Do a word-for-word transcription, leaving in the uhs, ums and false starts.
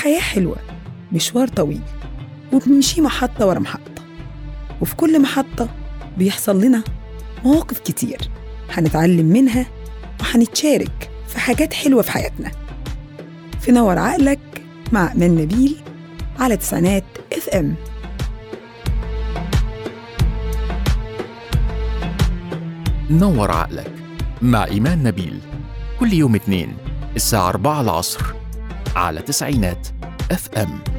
الحياة حلوة، مشوار طويل وبنمشي محطة ورا محطة، وفي كل محطة بيحصل لنا مواقف كتير هنتعلم منها وهنتشارك في حاجات حلوة في حياتنا. في نور عقلك مع أمان نبيل على تسعينات اف ام. نور عقلك مع إيمان نبيل كل يوم اثنين الساعة أربعة العصر على تسعينات اف ام.